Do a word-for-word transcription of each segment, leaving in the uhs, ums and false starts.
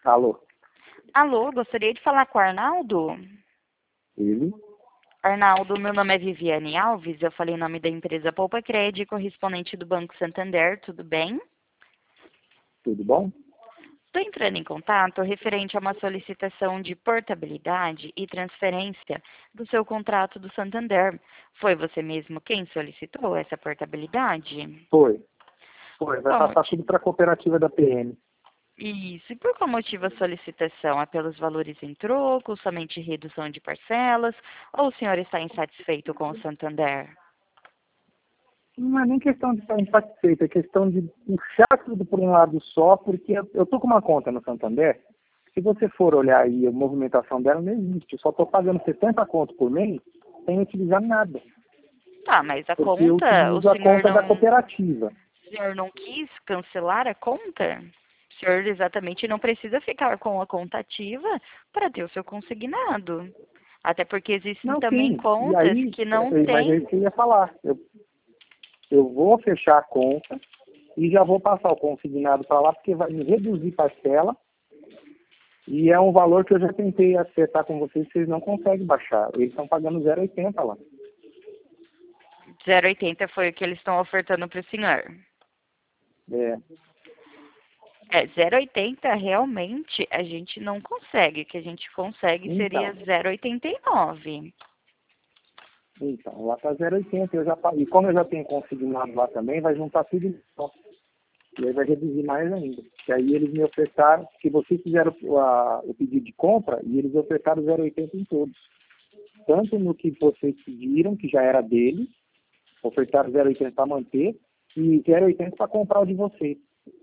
Alô? Alô, gostaria de falar com o Arnaldo? Ele? Arnaldo, meu nome é Viviane Alves, eu falei em nome da empresa Poupa Cred, correspondente do Banco Santander, tudo bem? Tudo bom? Estou entrando em contato referente a uma solicitação de portabilidade e transferência do seu contrato do Santander. Foi você mesmo quem solicitou essa portabilidade? Foi. Foi. Vai Qual passar motivo? tudo para a cooperativa da P M. Isso. E por qual motivo a solicitação? É pelos valores em troco, somente redução de parcelas, ou o senhor está insatisfeito com o Santander? Não é nem questão de estar insatisfeito, é questão de puxar tudo por um lado só, porque eu, eu tô com uma conta no Santander. Se você for olhar aí, a movimentação dela não existe. Eu só estou pagando setenta contos por mês sem utilizar nada. Tá, mas a Porque eu conta, o utilizo a senhor conta da não, cooperativa. o senhor não quis cancelar a conta? O senhor exatamente não precisa ficar com a conta ativa para ter o seu consignado. Até porque existem Não, também sim. E contas aí, que não é, mas é isso têm. que eu ia falar. Eu, eu vou fechar a conta e já vou passar o consignado para lá, porque vai me reduzir parcela. E é um valor que eu já tentei acertar com vocês, vocês não conseguem baixar. Eles estão pagando zero vírgula oitenta lá. zero vírgula oitenta foi o que eles estão ofertando para o senhor. É. É, zero vírgula oitenta realmente a gente não consegue. O que a gente consegue seria Então, zero vírgula oitenta e nove. então, lá está zero vírgula oitenta. Eu já, pa- e como eu já tenho consignado lá também, vai juntar tudo em só. E aí vai reduzir mais ainda. Que aí eles me ofertaram, que vocês fizeram o, a, o pedido de compra, e eles ofertaram zero vírgula oitenta em todos. Tanto no que vocês pediram, que já era deles, ofertaram zero vírgula oitenta para manter, e zero vírgula oitenta para comprar o de vocês.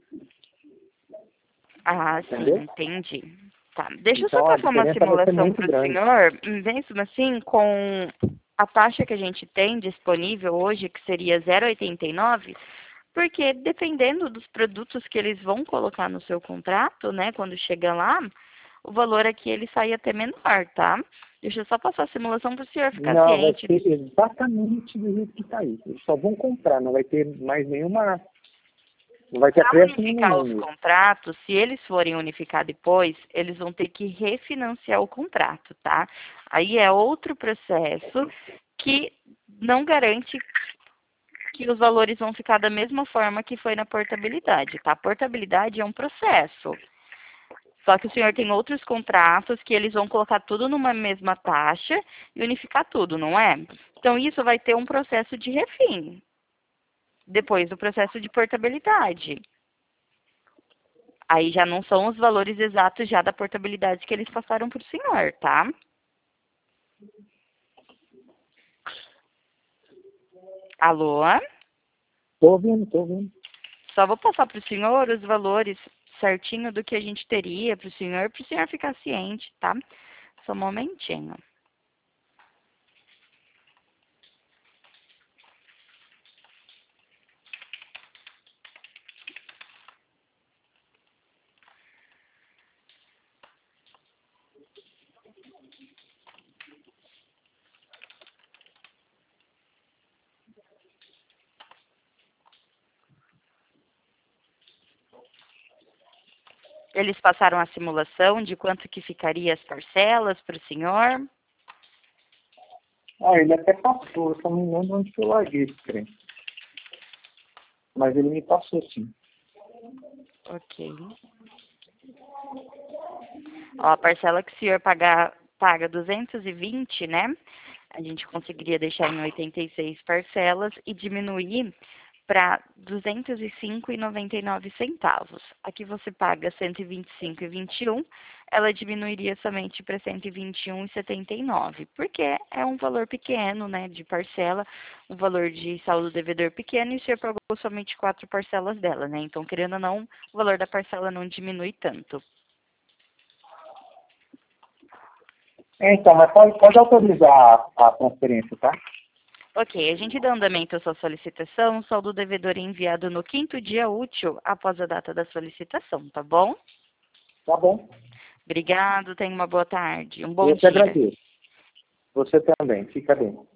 Ah, sim, Entendeu? entendi. Tá, deixa eu só Então a passar uma diferença vai ser simulação muito para o grande. senhor, mesmo assim, com a taxa que a gente tem disponível hoje, que seria zero vírgula oitenta e nove, porque dependendo dos produtos que eles vão colocar no seu contrato, né, quando chega lá, o valor aqui ele sai até menor, tá? Deixa eu só passar a simulação para o senhor ficar Não, vai ciente. ser exatamente do jeito que está aí. Eles só vão comprar, não vai ter mais nenhuma. Não vai ter Para acréscimo unificar os nenhum. contratos, se eles forem unificar depois, eles vão ter que refinanciar o contrato, tá? Aí é outro processo que não garante que os valores vão ficar da mesma forma que foi na portabilidade, tá? Portabilidade é um processo. Só que o senhor tem outros contratos que eles vão colocar tudo numa mesma taxa e unificar tudo, não é? Então isso vai ter um processo de refim, depois do processo de portabilidade. Aí já não são os valores exatos já da portabilidade que eles passaram para o senhor, tá? Alô? Estou ouvindo, estou ouvindo. Só vou passar para o senhor os valores certinho do que a gente teria para o senhor, para o senhor ficar ciente, tá? Só um momentinho. Eles passaram a simulação de quanto que ficaria as parcelas para o senhor? Ah, ele até passou, eu só não lembro onde que eu larguei esse trem. Mas ele me passou sim. Ok. Ó, a parcela que o senhor pagar, paga duzentos e vinte, né? A gente conseguiria deixar em oitenta e seis parcelas e diminuir para duzentos e cinco reais e noventa e nove centavos. Aqui você paga cento e vinte e cinco reais e vinte e um, ela diminuiria somente para cento e vinte e um reais e setenta e nove, porque é um valor pequeno, né, de parcela, um valor de saldo devedor pequeno, e o senhor pagou somente quatro parcelas dela, né? Então, querendo ou não, o valor da parcela não diminui tanto. É, então, mas pode, pode autorizar a, a transferência, tá? Ok, a gente dá andamento à sua solicitação, o saldo devedor é enviado no quinto dia útil após a data da solicitação, tá bom? Tá bom. Obrigado, tenha uma boa tarde, um bom Eu te dia. agradeço. Você também. Fica bem.